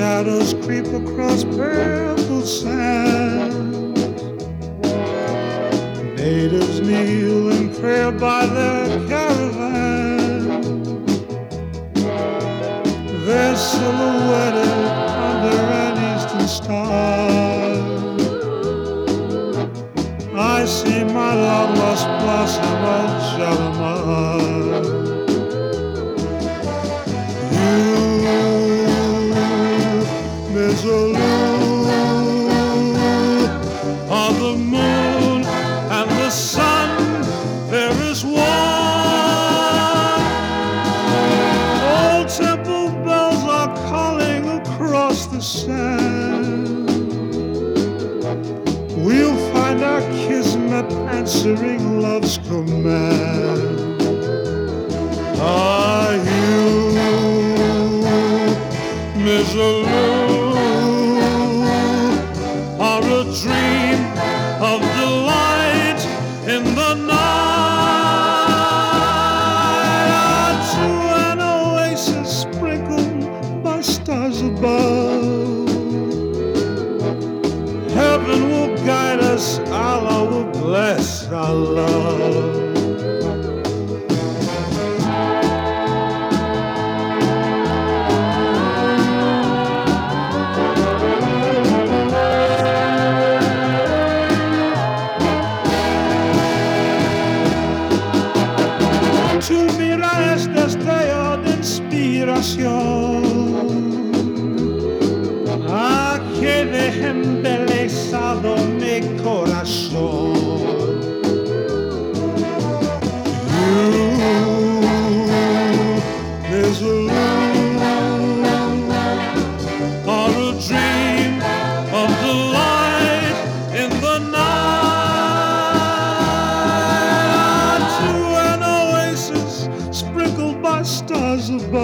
shadows creep across purple sand. Natives kneel in prayer by their caravan. They're silhouetted under an eastern star. I see my long-lost blossom of Shalimar. Of the moon and the sun, there is one. Old temple bells are calling across the sand. We'll find our kismet answering love's command. Are you, Misery? Or a dream of delight in the night, to an oasis sprinkled by stars above. Heaven will guide us, Allah will bless our love. Tu mirar es destello de inspiración, a que deje embelesado mi corazón. You is a or a dream of delight in the night, to an oasis sprinkled by stars above.